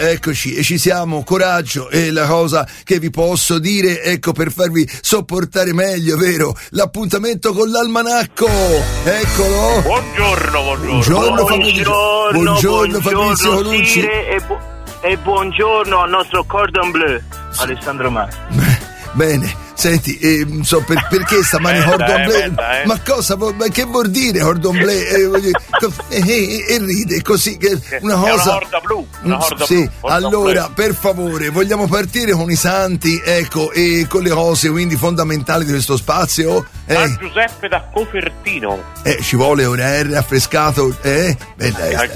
eccoci, e ci siamo, coraggio, e la cosa che vi posso dire, ecco, per farvi sopportare meglio, vero? L'appuntamento con l'almanacco, eccolo. Buongiorno Fabrizio Colucci. E buongiorno al nostro cordon bleu, Alessandro Masi. Bene, senti, perché stamani cordon bleu? Ma cosa, che vuol dire cordon bleu? E ride così, che una cosa... È una horda blu. Sì, allora, per favore, vogliamo partire con i santi, ecco, e con le cose quindi fondamentali di questo spazio? San Giuseppe da Cofertino. Ci vuole un R affrescato, Bella.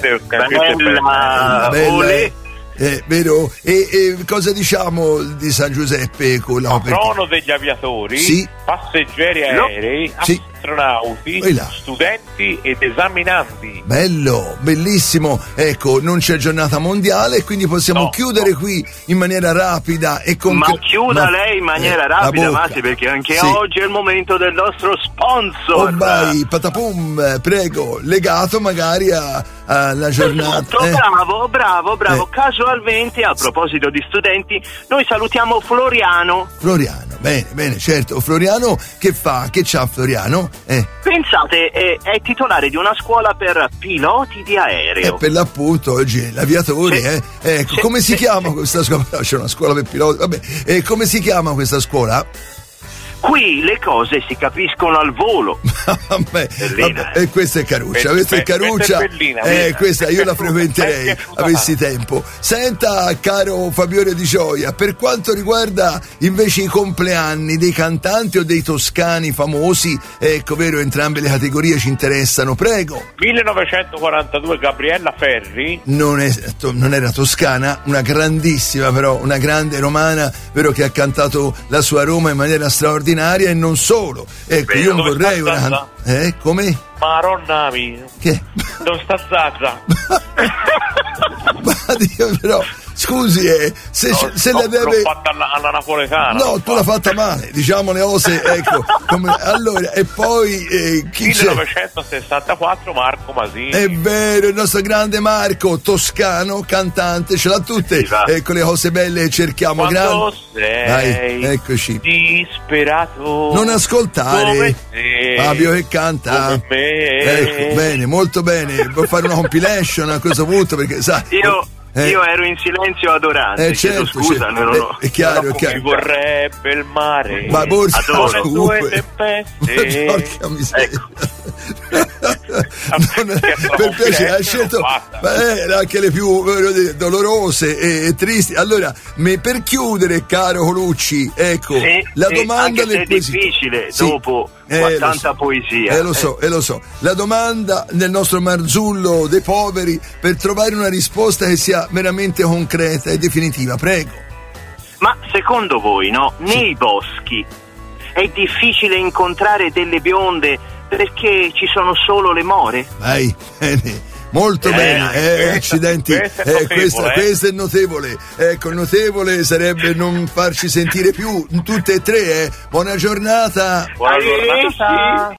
Vero? E cosa diciamo di San Giuseppe con la patrono degli aviatori, sì, passeggeri aerei, sì, astronauti, studenti ed esaminanti. Bello, bellissimo. Ecco, non c'è giornata mondiale, quindi possiamo chiudere qui in maniera rapida e Ma chiuda lei in maniera rapida, Masi, perché anche oggi è il momento del nostro sponsor. Oh vai, patapum, prego, legato magari alla giornata. Bravo. Casualmente, a proposito di studenti, noi salutiamo Floriano, bene, certo. Floriano che fa? Che c'ha Floriano? Pensate, è titolare di una scuola per piloti di aereo. Per l'appunto, oggi l'aviatore, Ecco, come si chiama questa scuola? No, c'è una scuola per piloti, vabbè. Come si chiama questa scuola? Qui le cose si capiscono al volo. Vabbè, e questa è Caruccia, questa io la frequenterei avessi tempo. Senta, caro Fabione Di Gioia, per quanto riguarda invece i compleanni dei cantanti o dei toscani famosi, ecco, vero, entrambe le categorie ci interessano, prego. 1942 Gabriella Ferri. Non era toscana, una grandissima, però una grande romana, vero, che ha cantato la sua Roma in maniera straordinaria. E non solo, ecco, io non vorrei una... come? Maronna mia. Che? Non sta Zazza. Ma Dio, però scusi, se la deve... L'ho fatta alla napoletana. No, tu l'hai fatta male, diciamo le cose, ecco. Allora, e poi chi 1964 Marco Masini. È vero, il nostro grande Marco, toscano, cantante, ce l'ha tutte. Ecco le cose belle che cerchiamo. Quando sei eccoci. Disperato. Non ascoltare Fabio che canta. Come me. Ecco, bene, molto bene. Può fare una compilation a questo punto, perché sa. Io ero in silenzio adorante, certo, scusa, è chiaro. Mi vorrebbe il mare, ma adoro le tue tempeste. Porca miseria. Per piacere, ha scelto anche le più dolorose e tristi. Allora, per chiudere, caro Colucci, ecco, la domanda del quesito. È difficile dopo tanta poesia. Lo so. La domanda nel nostro Marzullo dei poveri, per trovare una risposta che sia veramente concreta e definitiva, prego. Ma secondo voi, nei boschi è difficile incontrare delle bionde perché ci sono solo le more? Vai, bene. Molto bene, accidenti, questo è notevole. Ecco, il notevole sarebbe non farci sentire più tutte e tre. Buona giornata. Buona giornata.